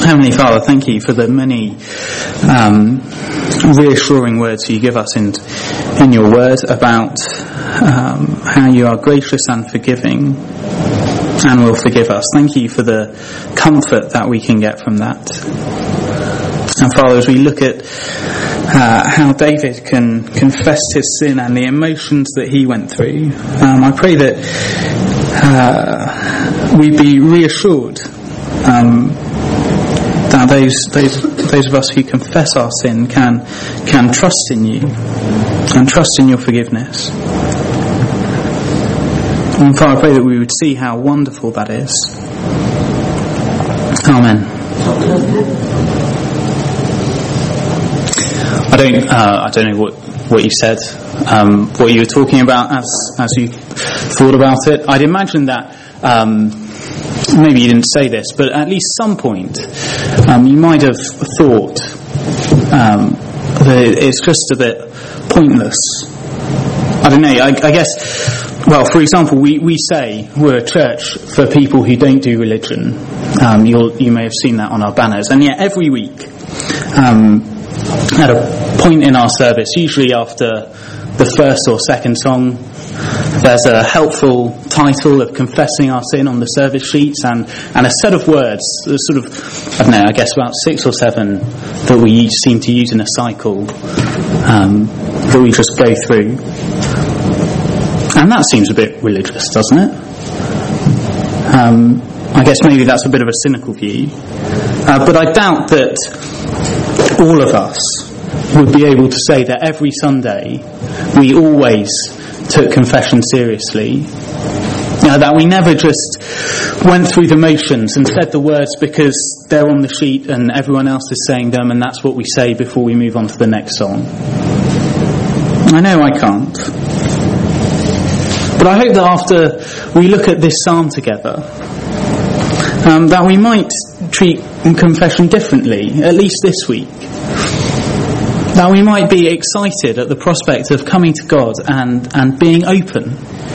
Heavenly Father, thank you for the many reassuring words you give us in your word about how you are gracious and forgiving and will forgive us. Thank you for the comfort that we can get from that. And Father, as we look at how David can confess his sin and the emotions that he went through, I pray that we be reassured that those of us who confess our sin can trust in you and trust in your forgiveness. And Father, I pray that we would see how wonderful that is. Amen. I don't know what you said, what you were talking about as you thought about it. I'd imagine that maybe you didn't say this, but at least some point you might have thought that it's just a bit pointless. I don't know, I guess, well, for example, we say we're a church for people who don't do religion. You may have seen that on our banners, and yet every week at a point in our service, usually after the first or second song, there's a helpful title of confessing our sin on the service sheets and a set of words, sort of, I don't know, I guess about 6 or 7 that we seem to use in a cycle that we just go through. And that seems a bit religious, doesn't it? I guess maybe that's a bit of a cynical view. But I doubt that all of us would be able to say that every Sunday we always took confession seriously. That we never just went through the motions and said the words because they're on the sheet and everyone else is saying them and that's what we say before we move on to the next song. I know I can't. But I hope that after we look at this psalm together, that we might treat confession differently, at least this week. That we might be excited at the prospect of coming to God and being open.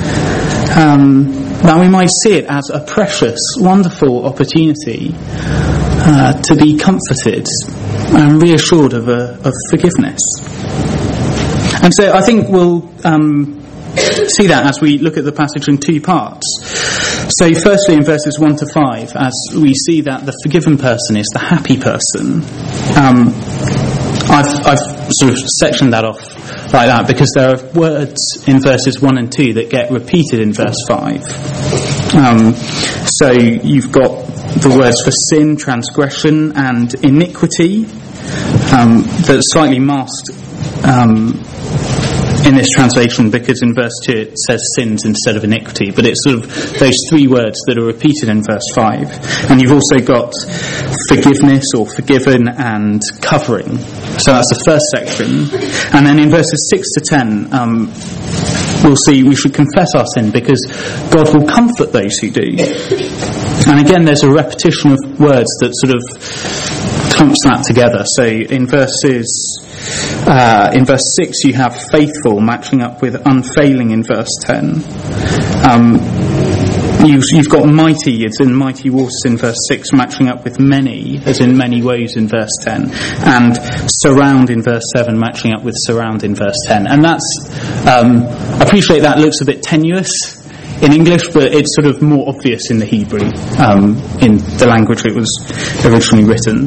That we might see it as a precious, wonderful opportunity to be comforted and reassured of forgiveness. And so I think we'll see that as we look at the passage in 2 parts. So firstly in verses 1 to 5, as we see that the forgiven person is the happy person. I've sort of sectioned that off like that because there are words in verses 1 and 2 that get repeated in verse 5. So you've got the words for sin, transgression and iniquity that's slightly masked in this translation because in verse 2 it says sins instead of iniquity, but it's sort of those 3 words that are repeated in verse 5. And you've also got forgiveness or forgiven and covering. So that's the first section. And then in verses 6 to 10 we'll see we should confess our sin because God will comfort those who do. And again there's a repetition of words that sort of clumps that together. So in verse 6 you have faithful matching up with unfailing in verse 10. You've got mighty as in mighty waters in verse 6 matching up with many as in many woes in verse 10, and surround in verse 7 matching up with surround in verse 10. And that's I appreciate that looks a bit tenuous in English, but it's sort of more obvious in the Hebrew, in the language it was originally written.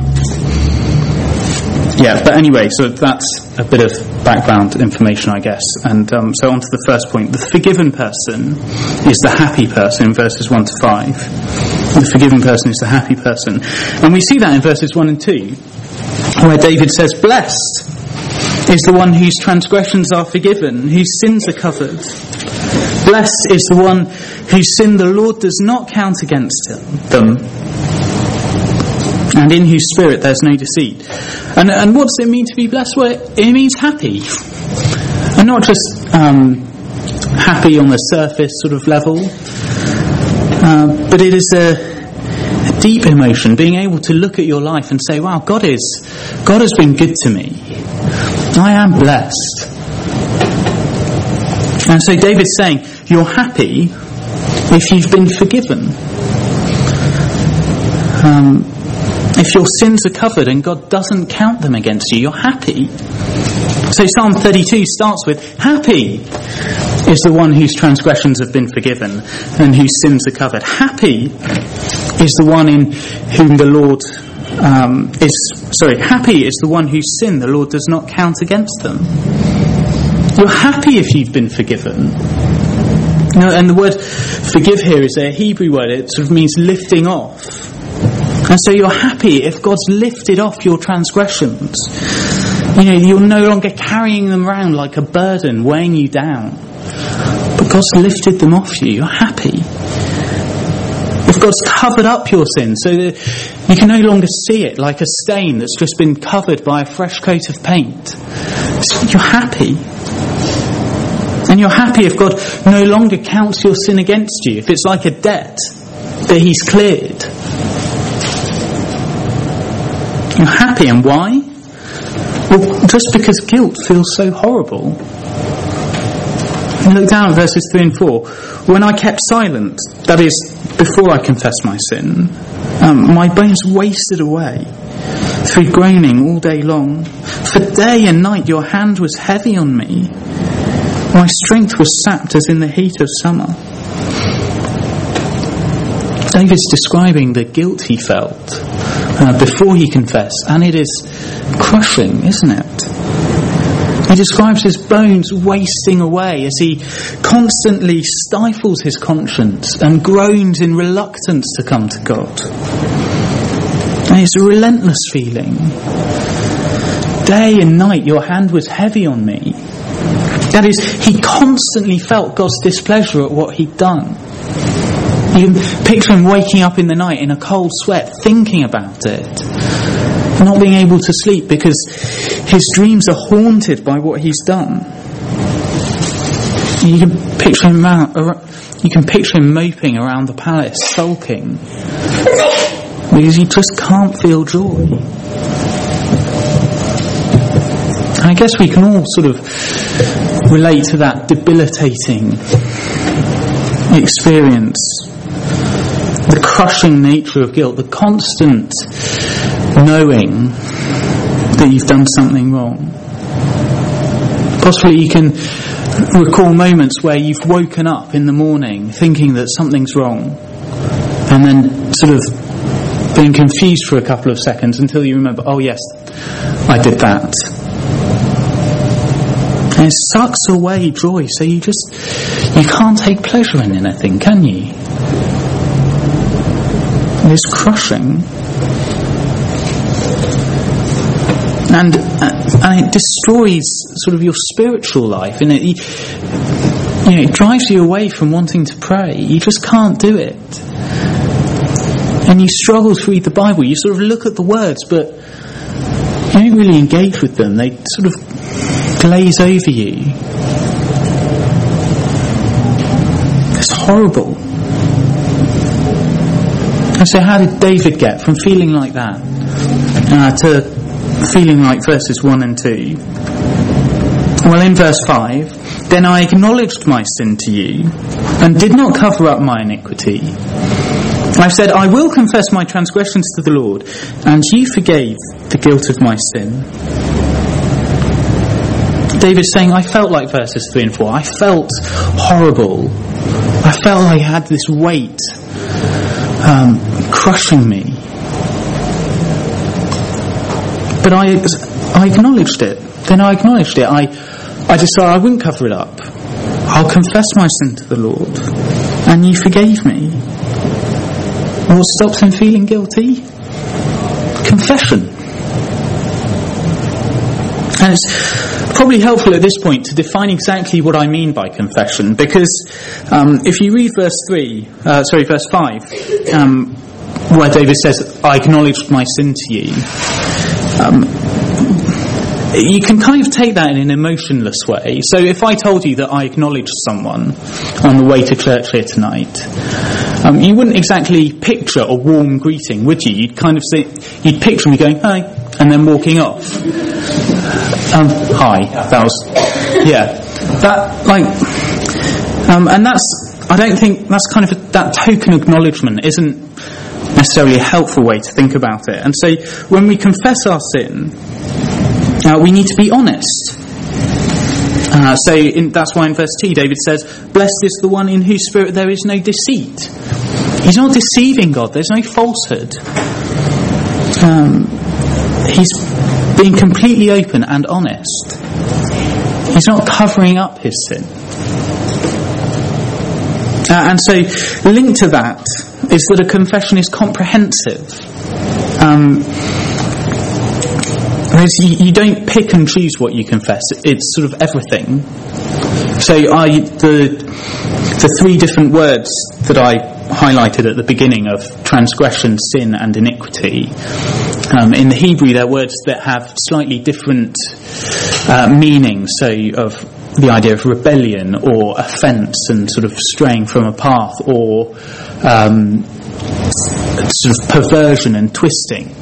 But anyway, so that's a bit of background information, I guess. And so on to the first point. The forgiven person is the happy person in verses 1 to 5. The forgiven person is the happy person. And we see that in verses 1 and 2, where David says, "Blessed is the one whose transgressions are forgiven, whose sins are covered. Blessed is the one whose sin the Lord does not count against them, and in whose spirit there's no deceit." And what does it mean to be blessed? Well, it means happy. And not just happy on the surface sort of level, but it is a deep emotion, being able to look at your life and say, wow, God has been good to me. I am blessed. And so David's saying, you're happy if you've been forgiven. If your sins are covered and God doesn't count them against you, you're happy. So Psalm 32 starts with, happy is the one whose transgressions have been forgiven and whose sins are covered. Happy is the one in whom the Lord happy is the one whose sin the Lord does not count against them. You're happy if you've been forgiven. And the word forgive here is a Hebrew word. It sort of means lifting off. And so you're happy if God's lifted off your transgressions. You're no longer carrying them around like a burden, weighing you down. But God's lifted them off you. You're happy. If God's covered up your sin so that you can no longer see it like a stain that's just been covered by a fresh coat of paint, you're happy. And you're happy if God no longer counts your sin against you, if it's like a debt that He's cleared. You're happy, and why? Well, just because guilt feels so horrible. Look down at verses 3 and 4. When I kept silent, that is, before I confessed my sin, my bones wasted away through groaning all day long. For day and night your hand was heavy on me. My strength was sapped as in the heat of summer. David's describing the guilt he felt before he confessed, and it is crushing, isn't it? He describes his bones wasting away as he constantly stifles his conscience and groans in reluctance to come to God. And it's a relentless feeling. Day and night your hand was heavy on me. That is, he constantly felt God's displeasure at what he'd done. You can picture him waking up in the night in a cold sweat, thinking about it, not being able to sleep because his dreams are haunted by what he's done. You can picture him moping around the palace, sulking, because he just can't feel joy. And I guess we can all sort of relate to that debilitating experience, the crushing nature of guilt, the constant knowing that you've done something wrong. Possibly you can recall moments where you've woken up in the morning thinking that something's wrong, and then sort of being confused for a couple of seconds until you remember, oh yes, I did that. And it sucks away joy, so you can't take pleasure in anything, can you? It's crushing. And it destroys sort of your spiritual life, and it drives you away from wanting to pray. You just can't do it. And you struggle to read the Bible. You sort of look at the words, but you don't really engage with them. They sort of glaze over you. It's horrible. And so how did David get from feeling like that to feeling like verses 1 and 2? Well, in verse 5, then I acknowledged my sin to you and did not cover up my iniquity. I said, I will confess my transgressions to the Lord, and you forgave the guilt of my sin. David's saying, I felt like verses 3 and 4. I felt horrible. I felt I had this weight crushing me. But I acknowledged it. Then I acknowledged it. I decided I wouldn't cover it up. I'll confess my sin to the Lord, and you forgave me. And what stops him feeling guilty? Confession. And it's probably helpful at this point to define exactly what I mean by confession, because if you read verse 5, where David says, I acknowledged my sin to you, you can kind of take that in an emotionless way. So if I told you that I acknowledged someone on the way to church here tonight, you wouldn't exactly picture a warm greeting, would you? You'd kind of you'd picture me going, hi, and then walking off. Hi, that was, yeah. That, and that's, I don't think, that's kind of, that token acknowledgement isn't necessarily a helpful way to think about it. And so when we confess our sin, we need to be honest. That's why in verse 2 David says, "Blessed is the one in whose spirit there is no deceit." He's not deceiving God. There's no falsehood. He's being completely open and honest. He's not covering up his sin. And so linked to that is that a confession is comprehensive. You don't pick and choose what you confess. It's sort of everything. So the three different words that I highlighted at the beginning of transgression, sin and iniquity, in the Hebrew they're words that have slightly different meanings. So of the idea of rebellion or offence and sort of straying from a path, or sort of perversion and twisting.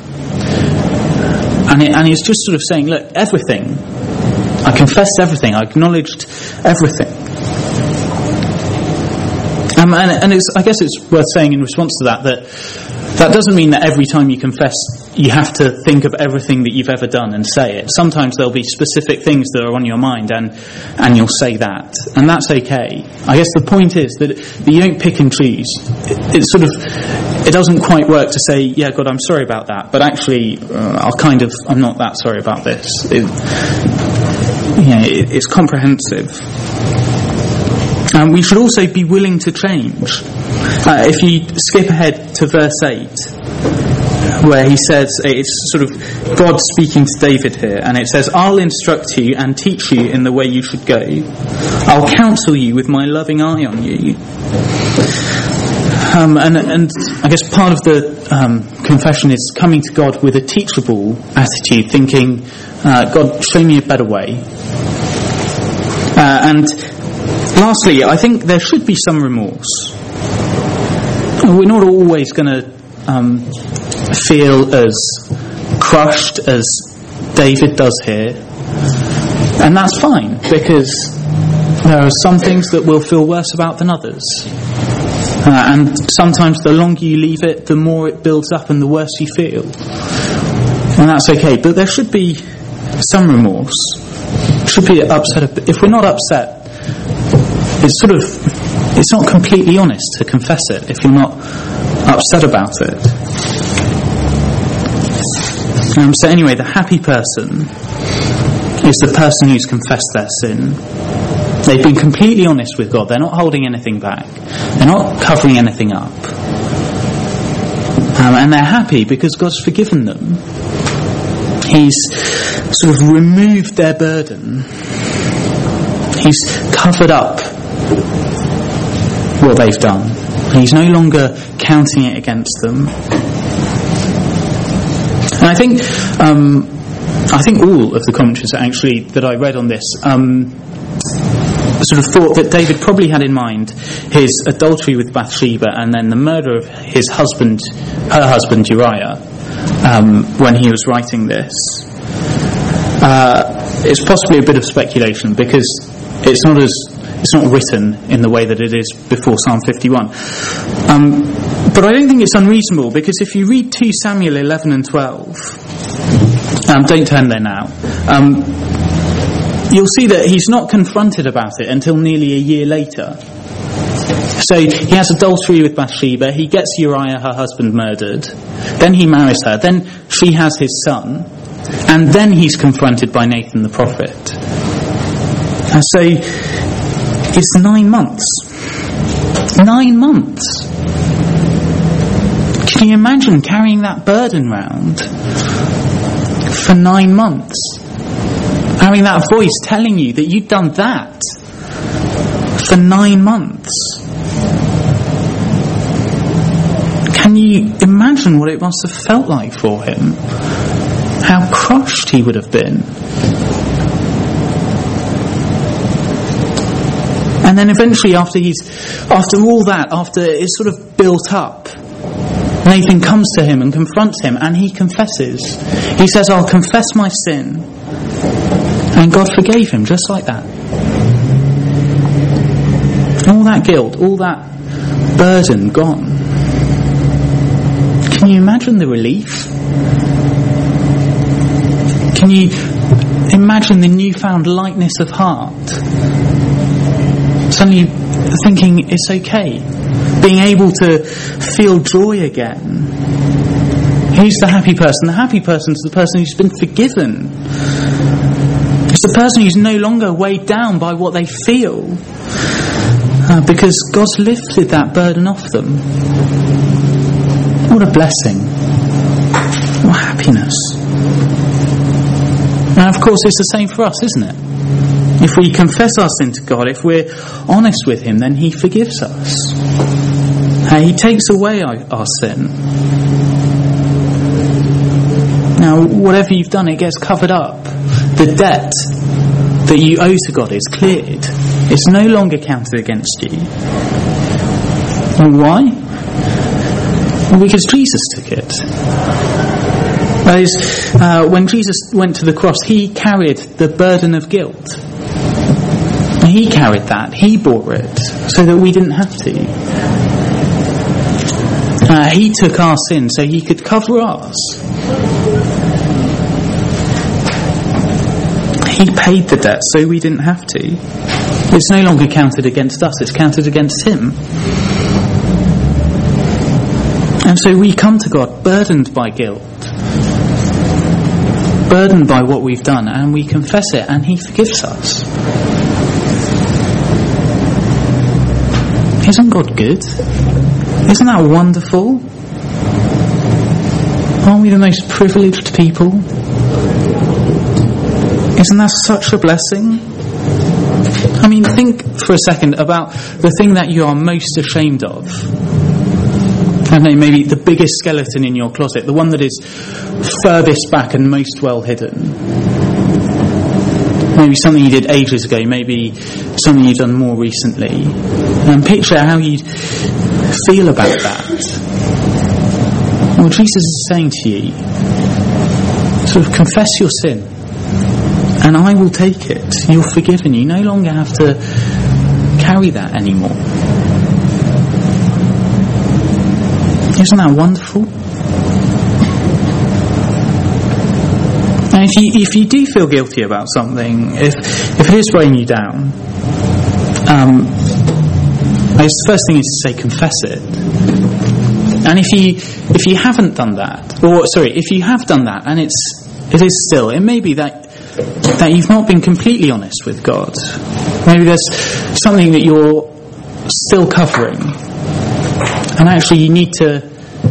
And he's just sort of saying, look, everything. I confessed everything. I acknowledged everything. And I guess it's worth saying in response to that doesn't mean that every time you confess you have to think of everything that you've ever done and say it. Sometimes there'll be specific things that are on your mind and you'll say that, and that's okay. I guess the point is that you don't pick and choose. It doesn't quite work to say, yeah, God, I'm sorry about that, but actually I'm not that sorry about this. It's comprehensive. We should also be willing to change. If you skip ahead to verse 8, where he says, it's sort of God speaking to David here, and it says, "I'll instruct you and teach you in the way you should go. I'll counsel you with my loving eye on you." And I guess part of the confession is coming to God with a teachable attitude, thinking, God, show me a better way. And lastly, I think there should be some remorse. We're not always going to feel as crushed as David does here, and that's fine, because there are some things that we'll feel worse about than others, and sometimes the longer you leave it, the more it builds up and the worse you feel, and that's okay. But there should be some remorse, should be upset. If we're not upset, it's not completely honest to confess it if you're not upset about it. So anyway, the happy person is the person who's confessed their sin. They've been completely honest with God. They're not holding anything back. They're not covering anything up. And they're happy because God's forgiven them. He's sort of removed their burden. He's covered up what they've done. He's no longer counting it against them. And I think all of the commentaries actually that I read on this sort of thought that David probably had in mind his adultery with Bathsheba and then the murder of her husband Uriah when he was writing this. It's possibly a bit of speculation because it's not written in the way that it is before Psalm 51. But I don't think it's unreasonable, because if you read 2 Samuel 11 and 12, don't turn there now, you'll see that he's not confronted about it until nearly a year later. So he has adultery with Bathsheba, he gets Uriah, her husband, murdered, then he marries her, then she has his son, and then he's confronted by Nathan the prophet. And so it's 9 months. 9 months. Can you imagine carrying that burden round for 9 months? Having that voice telling you that you'd done that for 9 months. Can you imagine what it must have felt like for him? How crushed he would have been. And then eventually, after all that, after it's sort of built up, Nathan comes to him and confronts him, and he confesses. He says, "I'll confess my sin." And God forgave him just like that. All that guilt, all that burden gone. Can you imagine the relief? Can you imagine the newfound lightness of heart? Suddenly thinking it's okay. Being able to feel joy again. Who's the happy person? The happy person is the person who's been forgiven. It's the person who's no longer weighed down by what they feel. Because God's lifted that burden off them. What a blessing. What happiness. Now, of course, it's the same for us, isn't it? If we confess our sin to God, if we're honest with Him, then He forgives us. He takes away our sin. Now, whatever you've done, it gets covered up. The debt that you owe to God is cleared. It's no longer counted against you. And why? Well, because Jesus took it. That is, when Jesus went to the cross, He carried the burden of guilt. He carried that. He bore it so that we didn't have to. He took our sin so He could cover ours. He paid the debt so we didn't have to. It's no longer counted against us, it's counted against Him. And so we come to God burdened by guilt, burdened by what we've done, and we confess it, and He forgives us. Isn't God good? Isn't that wonderful? Aren't we the most privileged people? Isn't that such a blessing? I mean, think for a second about the thing that you are most ashamed of. I don't know, maybe the biggest skeleton in your closet, the one that is furthest back and most well hidden. Maybe something you did ages ago, maybe something you've done more recently. And picture how you'd feel about that. Well, Jesus is saying to you, sort of confess your sin, and I will take it. You're forgiven. You no longer have to carry that anymore. Isn't that wonderful? And if you do feel guilty about something, if it is weighing you down, the first thing is to say confess it. And if you haven't done that, if you have done that and it may be that you've not been completely honest with God. Maybe there's something that you're still covering, and actually you need to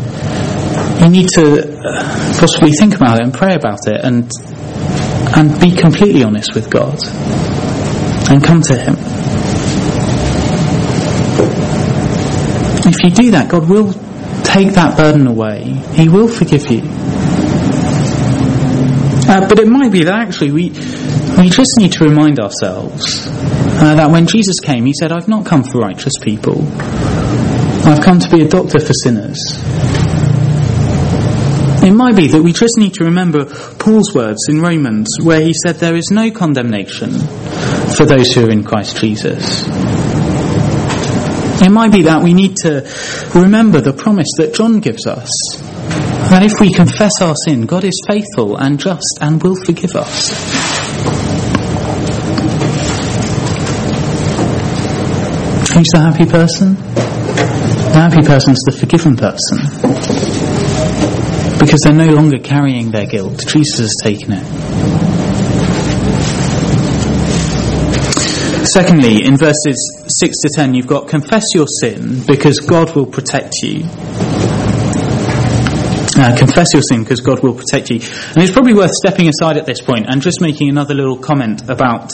possibly think about it and pray about it and be completely honest with God and come to Him. If you do that, God will take that burden away. He will forgive you. But it might be that actually we just need to remind ourselves that when Jesus came, He said, I've not come for righteous people. I've come to be a doctor for sinners. It might be that we just need to remember Paul's words in Romans, where he said there is no condemnation for those who are in Christ Jesus. It might be that we need to remember the promise that John gives us, that if we confess our sin, God is faithful and just and will forgive us. Who's the happy person? The happy person's the forgiven person, because they're no longer carrying their guilt. Jesus has taken it. Secondly, in verses 6 to 10, you've got confess your sin because God will protect you. Confess your sin because God will protect you. And it's probably worth stepping aside at this point and just making another little comment about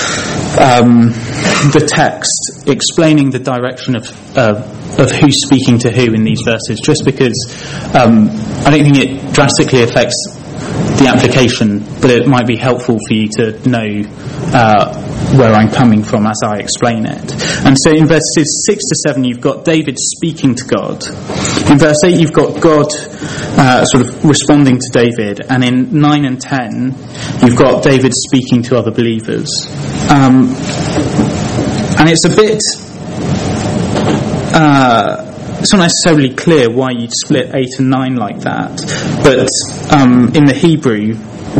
the text, explaining the direction of who's speaking to who in these verses, just because I don't think it drastically affects the application, but it might be helpful for you to know where I'm coming from as I explain it. And so in verses 6 to 7 you've got David speaking to God. In verse 8 you've got God sort of responding to David, and in 9 and 10 you've got David speaking to other believers. And it's a bit it's not necessarily clear why you'd split 8 and 9 like that, but in the Hebrew,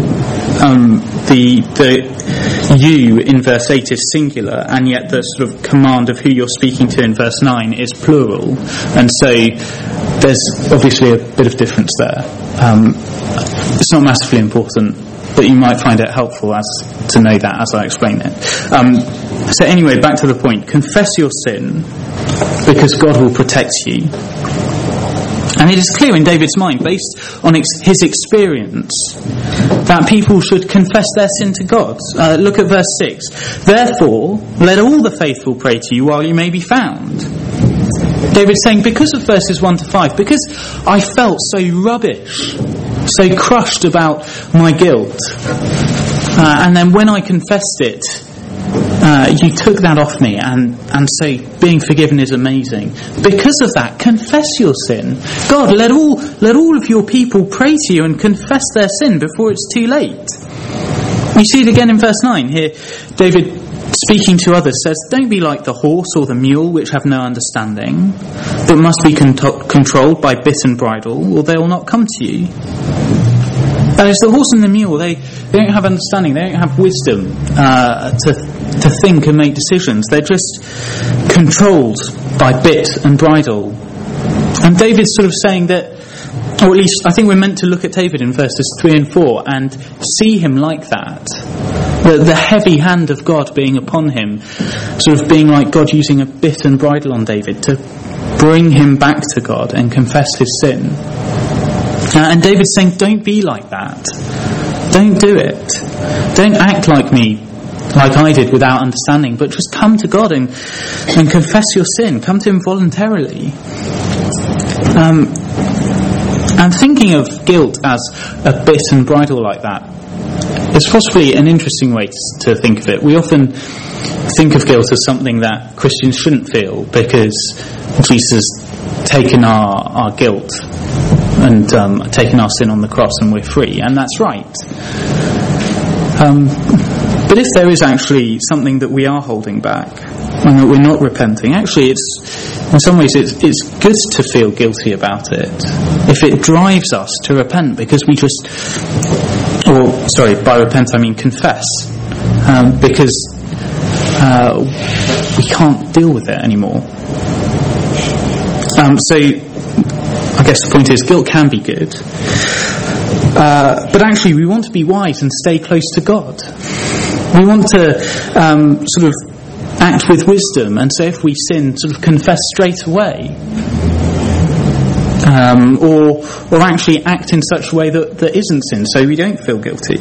the you in verse 8 is singular, and yet the sort of command of who you're speaking to in verse 9 is plural, and so there's obviously a bit of difference there. It's not massively important, but you might find it helpful to know that as I explain it. So anyway, back to the point. Confess your sin, because God will protect you. And it is clear in David's mind, based on his experience, that people should confess their sin to God. Look at verse 6. Therefore, let all the faithful pray to you while you may be found. David's saying, because of verses 1 to 5, because I felt so rubbish, so crushed about my guilt, and then when I confessed it, you took that off me, and so being forgiven is amazing. Because of that, confess your sin. God, let all of your people pray to you and confess their sin before it's too late. We see it again in verse 9. Here, David, speaking to others, says, don't be like the horse or the mule, which have no understanding, but must be controlled by bit and bridle, or they will not come to you. That is, the horse and the mule, they don't have understanding, they don't have wisdom to think and make decisions. They're just controlled by bit and bridle. And David's sort of saying that, or at least I think we're meant to look at David in verses 3 and 4 and see him like that. The heavy hand of God being upon him, sort of being like God using a bit and bridle on David to bring him back to God and confess his sin. And David's saying, don't be like that. Don't do it. Don't act like me, like I did without understanding, but just come to God and confess your sin. Come to him voluntarily. And thinking of guilt as a bit and bridle like that is possibly an interesting way to think of it. We often think of guilt as something that Christians shouldn't feel because Jesus has taken our guilt and taken our sin on the cross and we're free, and that's right. But if there is actually something that we are holding back and that we're not repenting, actually in some ways it's good to feel guilty about it if it drives us to repent, because by repent I mean confess, because we can't deal with it anymore. So I guess the point is, guilt can be good, but actually we want to be wise and stay close to God. We want to sort of act with wisdom, and so if we sin, sort of confess straight away, or actually act in such a way that isn't sin, so we don't feel guilty.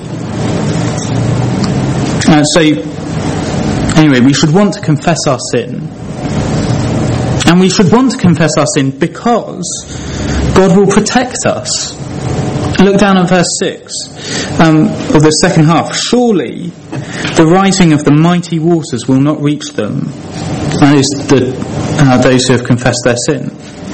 So anyway, we should want to confess our sin, and we should want to confess our sin because God will protect us. Look down at verse 6, of the second half. Surely the rising of the mighty waters will not reach them. That is, those who have confessed their sin.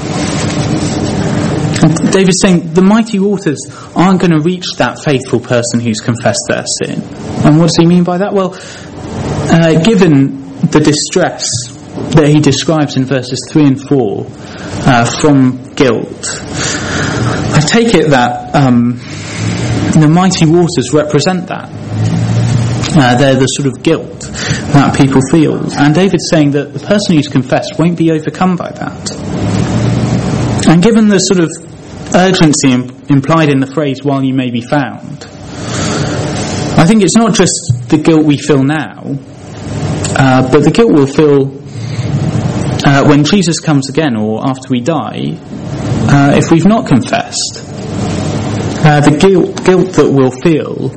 And David's saying the mighty waters aren't going to reach that faithful person who's confessed their sin. And what does he mean by that? Well, given the distress that he describes in verses 3 and 4 from guilt, I take it that the mighty waters represent that. They're the sort of guilt that people feel. And David's saying that the person who's confessed won't be overcome by that. And given the sort of urgency implied in the phrase, while you may be found, I think it's not just the guilt we feel now, but the guilt we'll feel when Jesus comes again, or after we die, if we've not confessed. The guilt that we'll feel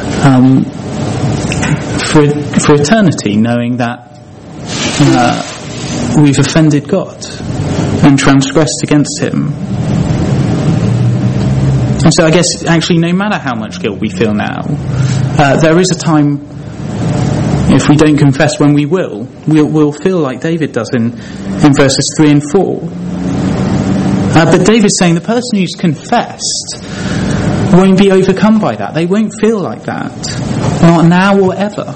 for eternity, knowing that we've offended God and transgressed against him. And so I guess actually no matter how much guilt we feel now, there is a time, if we don't confess, when we'll feel like David does in verses 3 and 4. But David's saying the person who's confessed won't be overcome by that. They won't feel like that. Not now or ever.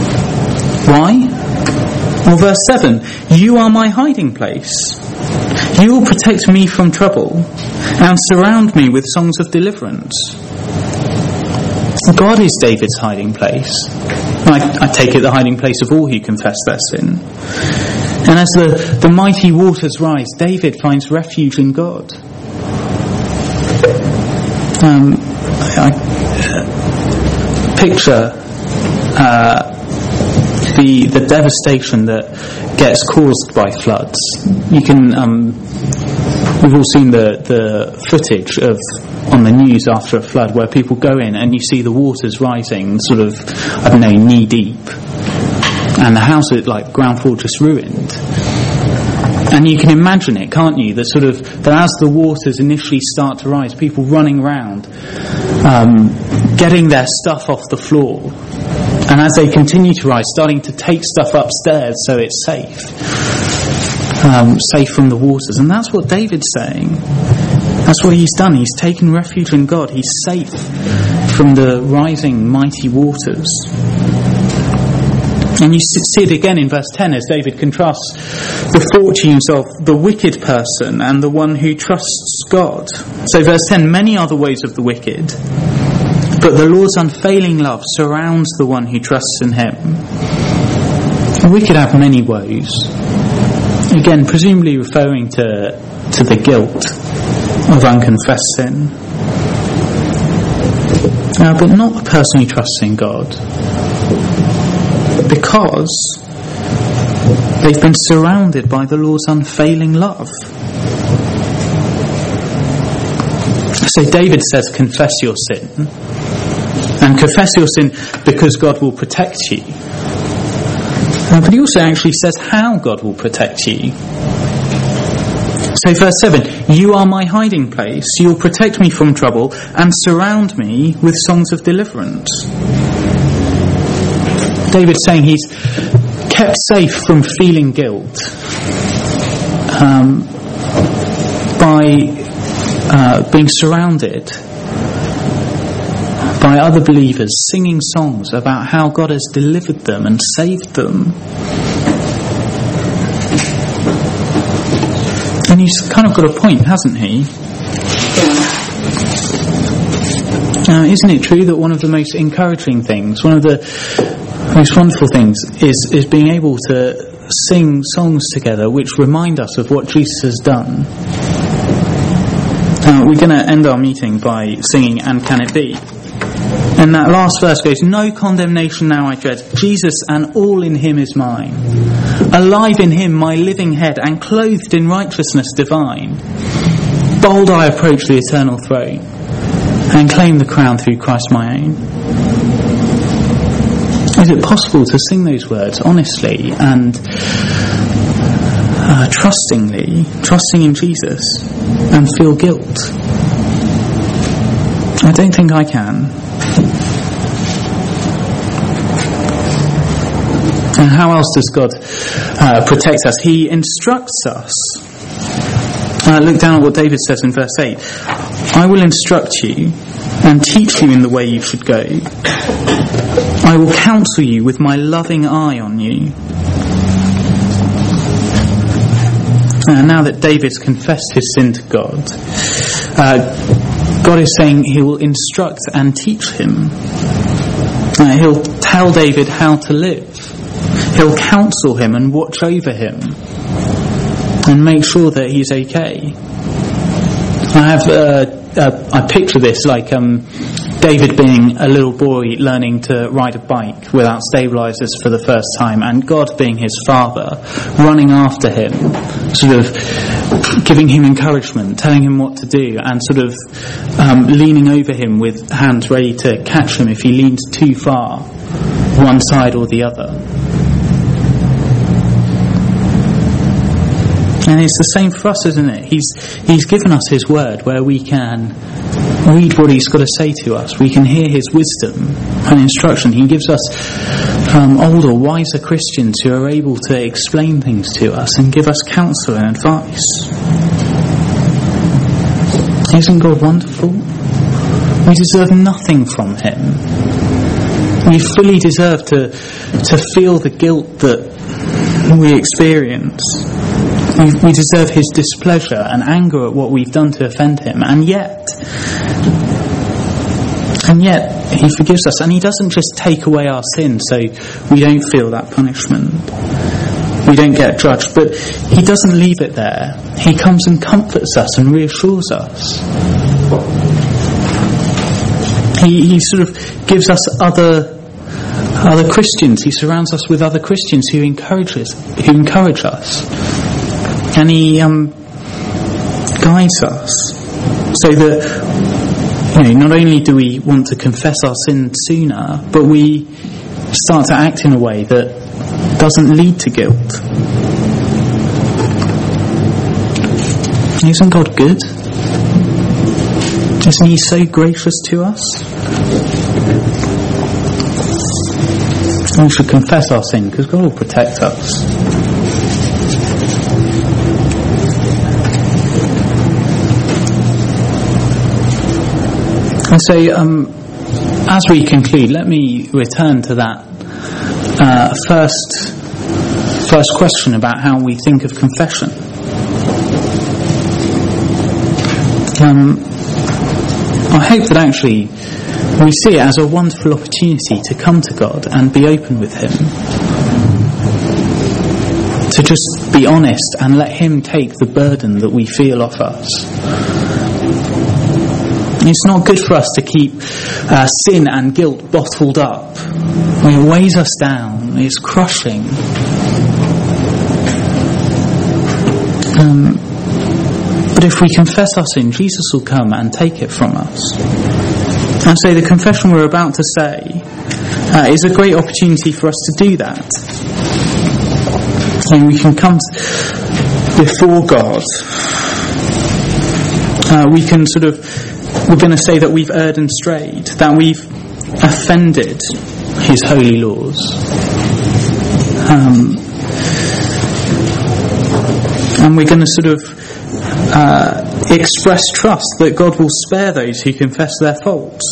Why? Well, verse 7, you are my hiding place. You will protect me from trouble and surround me with songs of deliverance. God is David's hiding place. I take it the hiding place of all who confess their sin. And as the mighty waters rise, David finds refuge in God. I picture the devastation that gets caused by floods. You can we've all seen the footage of on the news after a flood where people go in and you see the waters rising sort of, I don't know, knee deep, and the house, like ground floor, just ruined. And you can imagine it, can't you? That as the waters initially start to rise, people running around, getting their stuff off the floor, and as they continue to rise, starting to take stuff upstairs so it's safe from the waters. And that's what David's saying. That's what he's done. He's taken refuge in God. He's safe from the rising mighty waters. And you see it again in verse 10 as David contrasts the fortunes of the wicked person and the one who trusts God. So verse 10, many are the ways of the wicked, but the Lord's unfailing love surrounds the one who trusts in him. The wicked have many woes. Again, presumably referring to the guilt of unconfessed sin. But not the person who trusts in God, because they've been surrounded by the Lord's unfailing love. So David says, confess your sin, and confess your sin because God will protect you. But he also actually says how God will protect you. So verse 7, you are my hiding place, you'll protect me from trouble and surround me with songs of deliverance. David's saying he's kept safe from feeling guilt by being surrounded by other believers singing songs about how God has delivered them and saved them. And he's kind of got a point, hasn't he? Isn't it true that one of the most encouraging things, one of the most wonderful things is being able to sing songs together which remind us of what Jesus has done? We're going to end our meeting by singing And Can It Be? And that last verse goes, no condemnation now I dread, Jesus and all in him is mine. Alive in him my living head, and clothed in righteousness divine. Bold I approach the eternal throne, and claim the crown through Christ my own. Is it possible to sing those words honestly and trusting in Jesus, and feel guilt? I don't think I can. And how else does God protect us? He instructs us. Look down at what David says in verse 8. I will instruct you and teach you in the way you should go. I will counsel you with my loving eye on you. Now that David's confessed his sin to God, God is saying he will instruct and teach him. He'll tell David how to live. He'll counsel him and watch over him and make sure that he's okay. I picture this like David being a little boy learning to ride a bike without stabilizers for the first time, and God being his father, running after him, sort of giving him encouragement, telling him what to do, and sort of leaning over him with hands ready to catch him if he leans too far, one side or the other. And it's the same for us, isn't it? He's given us his word where we can read what he's got to say to us. We can hear his wisdom and instruction. He gives us older, wiser Christians who are able to explain things to us and give us counsel and advice. Isn't God wonderful? We deserve nothing from him. We fully deserve to feel the guilt that we experience. We deserve his displeasure and anger at what we've done to offend him, and yet he forgives us, and he doesn't just take away our sin so we don't feel that punishment, we don't get judged, but he doesn't leave it there. He comes and comforts us and reassures us. He sort of gives us other Christians. He surrounds us with other Christians who encourage us, and he guides us so that not only do we want to confess our sin sooner, but we start to act in a way that doesn't lead to guilt. Isn't God good? Isn't he so gracious to us? We should confess our sin because God will protect us. And so, as we conclude, let me return to that first question about how we think of confession. I hope that actually we see it as a wonderful opportunity to come to God and be open with him, to just be honest and let him take the burden that we feel off us. It's not good for us to keep sin and guilt bottled up. It weighs us down. It's crushing. But if we confess our sin, Jesus will come and take it from us. And so the confession we're about to say is a great opportunity for us to do that. And we can come before God. We're going to say that we've erred and strayed, that we've offended his holy laws. And we're going to express trust that God will spare those who confess their faults.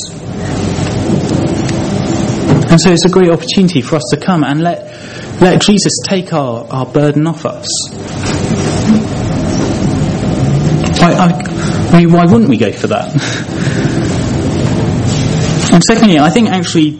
And so it's a great opportunity for us to come and let Jesus take our burden off us. I mean, why wouldn't we go for that? And secondly, I think actually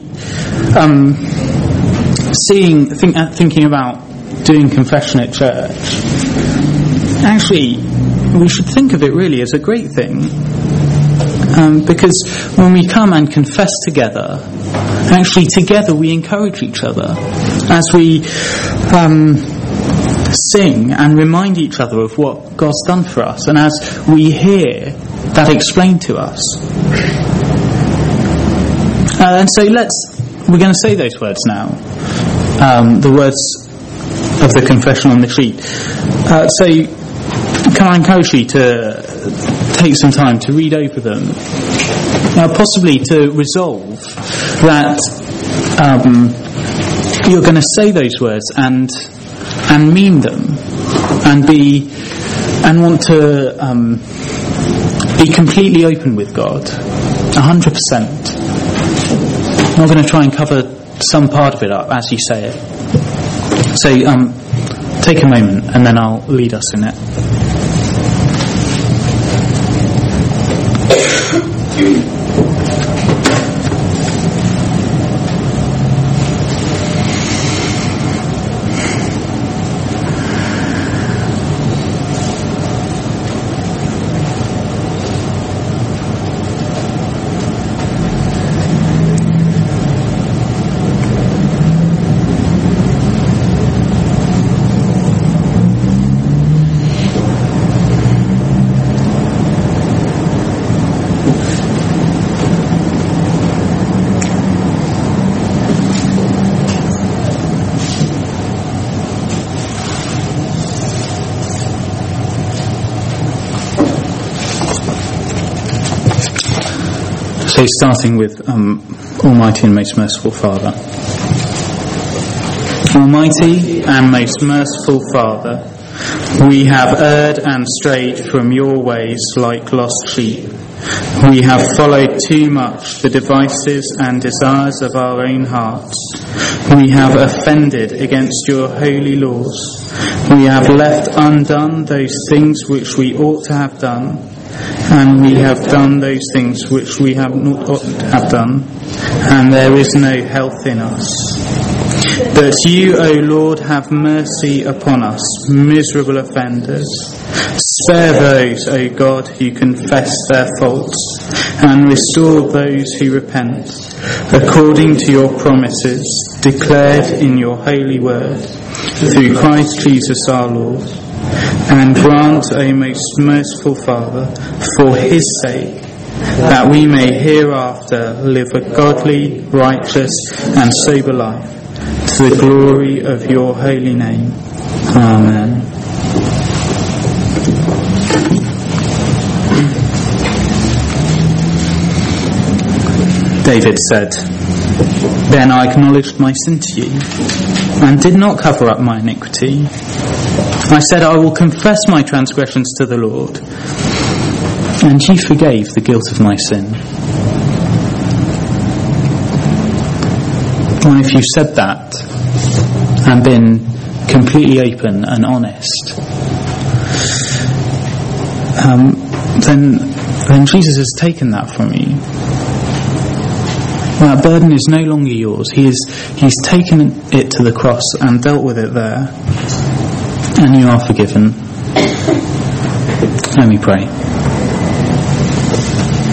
thinking about doing confession at church, actually we should think of it really as a great thing, because when we come and confess together, actually together we encourage each other as we sing and remind each other of what God's done for us, and as we hear that explained to us. And so we're going to say those words now, the words of the confession on the sheet. So can I encourage you to take some time to read over them, possibly to resolve that you're going to say those words and mean them, and want to be completely open with God, 100%. I'm going to try and cover some part of it up as you say it. So take a moment and then I'll lead us in it. So starting with Almighty and most merciful Father. Almighty and most merciful Father, we have erred and strayed from your ways like lost sheep. We have followed too much the devices and desires of our own hearts. We have offended against your holy laws. We have left undone those things which we ought to have done, and we have done those things which we have not ought to have done, and there is no health in us. But you, O Lord, have mercy upon us, miserable offenders. Spare those, O God, who confess their faults, and restore those who repent, according to your promises, declared in your holy word, through Christ Jesus our Lord. And grant, O most merciful Father, for his sake, that we may hereafter live a godly, righteous, and sober life, to the glory of your holy name. Amen. David said, "Then I acknowledged my sin to you, and did not cover up my iniquity. I said, I will confess my transgressions to the Lord, and you forgave the guilt of my sin." Well, if you said that and been completely open and honest, then Jesus has taken that from you. That burden is no longer yours. He's taken it to the cross and dealt with it there, and you are forgiven. Let me pray.